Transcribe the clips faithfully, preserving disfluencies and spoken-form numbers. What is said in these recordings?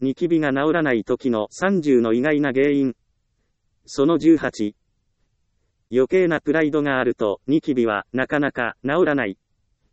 ニキビが治らない時のさんじゅうの意外な原因。そのじゅうはち。余計なプライドがあると、ニキビはなかなか治らない。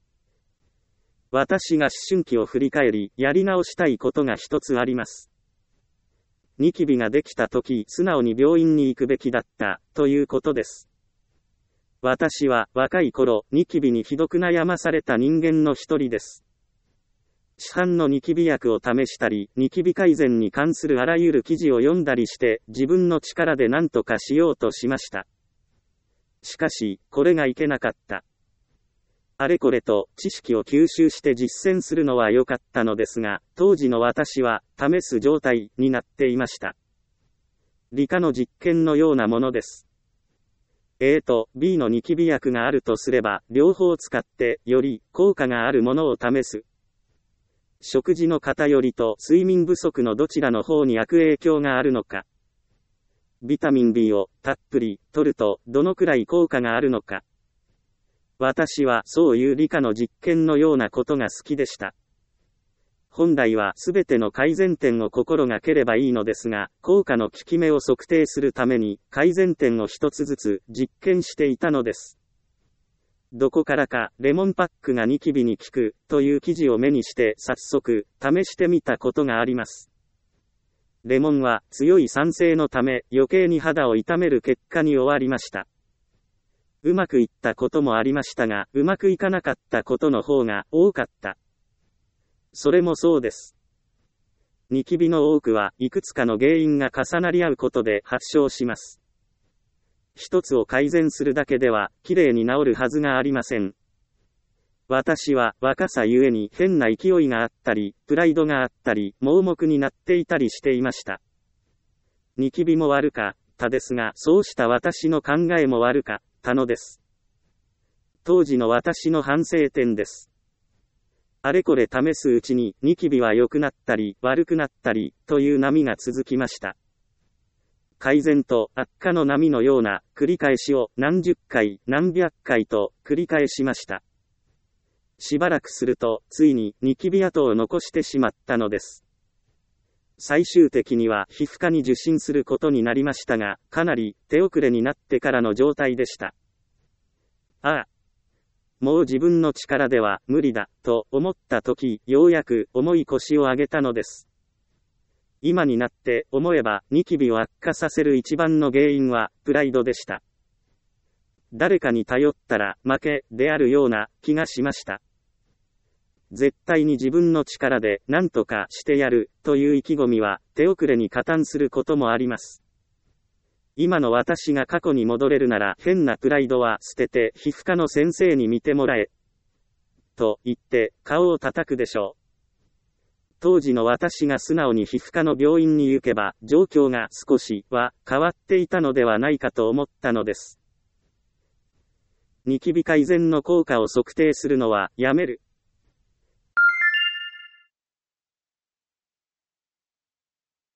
私が思春期を振り返り、やり直したいことが一つあります。ニキビができた時、素直に病院に行くべきだった、ということです。私は、若い頃、ニキビにひどく悩まされた人間の一人です。市販のニキビ薬を試したり、ニキビ改善に関するあらゆる記事を読んだりして、自分の力で何とかしようとしました。しかし、これがいけなかった。あれこれと知識を吸収して実践するのは良かったのですが、当時の私は試す状態になっていました。理科の実験のようなものです。A と B のニキビ薬があるとすれば、両方使ってより効果があるものを試す。食事の偏りと睡眠不足のどちらの方に悪影響があるのか。ビタミン B をたっぷり摂るとどのくらい効果があるのか。私はそういう理科の実験のようなことが好きでした。本来はすべての改善点を心がければいいのですが、効果の効き目を測定するために改善点を一つずつ実験していたのです。どこからかレモンパックがニキビに効くという記事を目にして早速試してみたことがあります。レモンは強い酸性のため余計に肌を痛める結果に終わりました。うまくいったこともありましたが、うまくいかなかったことの方が多かった。それもそうです。ニキビの多くはいくつかの原因が重なり合うことで発症します。一つを改善するだけでは、きれいに治るはずがありません。私は若さゆえに変な勢いがあったり、プライドがあったり、盲目になっていたりしていました。ニキビも悪かったですが、そうした私の考えも悪かったのです。当時の私の反省点です。あれこれ試すうちに、ニキビは良くなったり、悪くなったり、という波が続きました。改善と悪化の波のような繰り返しを何十回、何百回と繰り返しました。しばらくすると、ついにニキビ跡を残してしまったのです。最終的には皮膚科に受診することになりましたが、かなり手遅れになってからの状態でした。ああ。もう自分の力では無理だ、と思った時、ようやく重い腰を上げたのです。今になって思えば、ニキビを悪化させる一番の原因は、プライドでした。誰かに頼ったら負けであるような気がしました。絶対に自分の力で何とかしてやるという意気込みは手遅れに加担することもあります。今の私が過去に戻れるなら変なプライドは捨てて皮膚科の先生に見てもらえと言って顔を叩くでしょう。当時の私が素直に皮膚科の病院に行けば状況が少しは変わっていたのではないかと思ったのです。ニキビ改善の効果を測定するのはやめる。